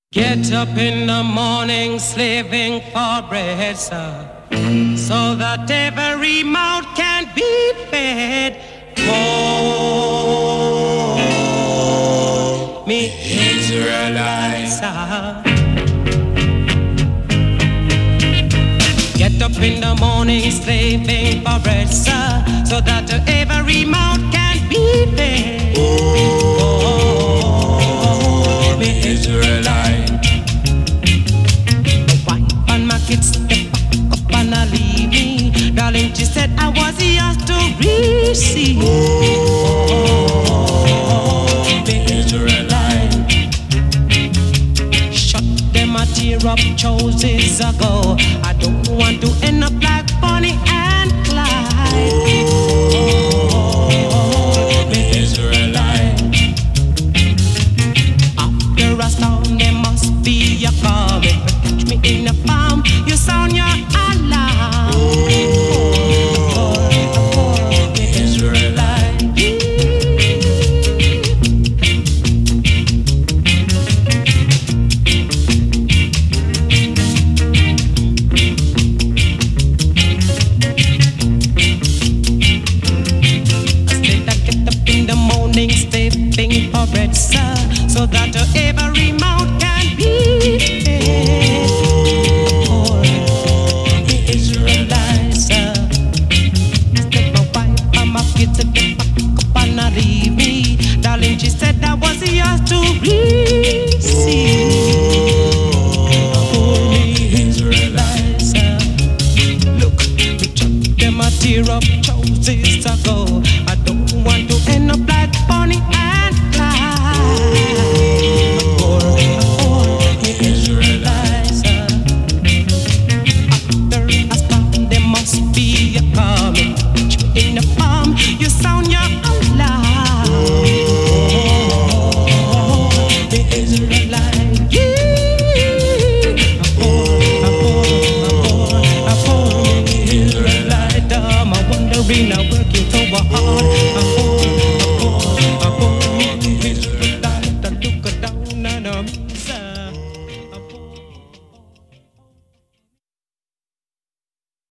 Get up in the morning, slaving for bread, sir, so that every mouth can be fed. Oh, me Israelites, get up in the morning, slaving for bread, sir, so that every mouth can be fed. Oh, me Israelites. Kids step up and leave me. Darling, she said I was yours to receive. Oh, the Israelite. Shut them a tear up choices ago. I don't want to end up like Bonnie and Clyde.